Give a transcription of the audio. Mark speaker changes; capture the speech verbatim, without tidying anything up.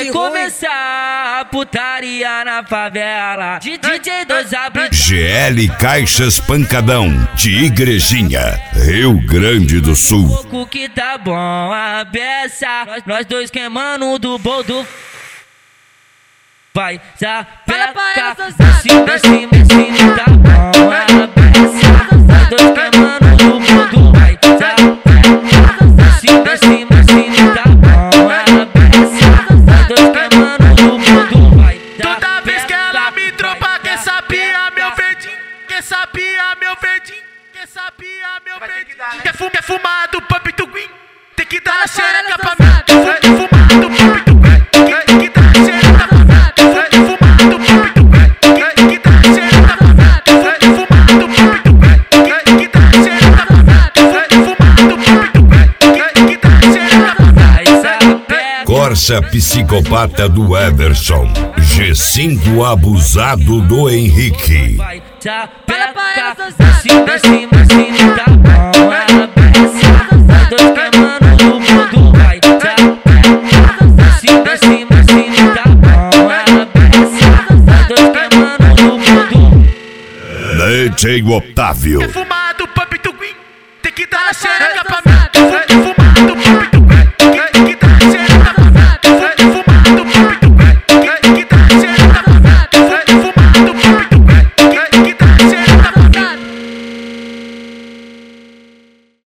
Speaker 1: Vai começar a putaria na favela. D J dois abre.
Speaker 2: G L Caixas Pancadão, de Igrejinha, Rio Grande do Sul.
Speaker 1: Pouco que tá bom a beça. Nós, nós dois queimando do boldo. Vai, sapeca. Desce, desce, desce, tá bom a beça. Nós dois queimando do boldo. Vai, sapeca. Desce, desce, desce, tá bom a beça. Nós dois queimando do boldo. Vai,
Speaker 3: toda vez que ela me trompa, quem sabia meu verdinho, quem sabia meu verdinho, quem sabia meu verdinho. Quer, fu quer fumar do pump do green, tem que dar a xereca pra mim. Quer fumar do pump do green, tem que dar a xereca pra mim. Quer fumar do pump do green, tem que dar a xereca pra mim. Quer fumar do pump do green, tem que dar a xereca pra mim. Quer fumar do pump do green, tem que dar a xereca pra mim.
Speaker 2: Corsa psicopata do Everson, G cinco abusado do Henrique.
Speaker 1: Fala pra ela, desce, desce, desce, tá bom a beça. Nós dois queimando do mundo. Vai, desce, desce, desce, tá bom a beça. Nós dois queimando do mundo.
Speaker 2: D J Otávio.
Speaker 3: Quer fumar do pump do green, tem que dar a xereca pra mim.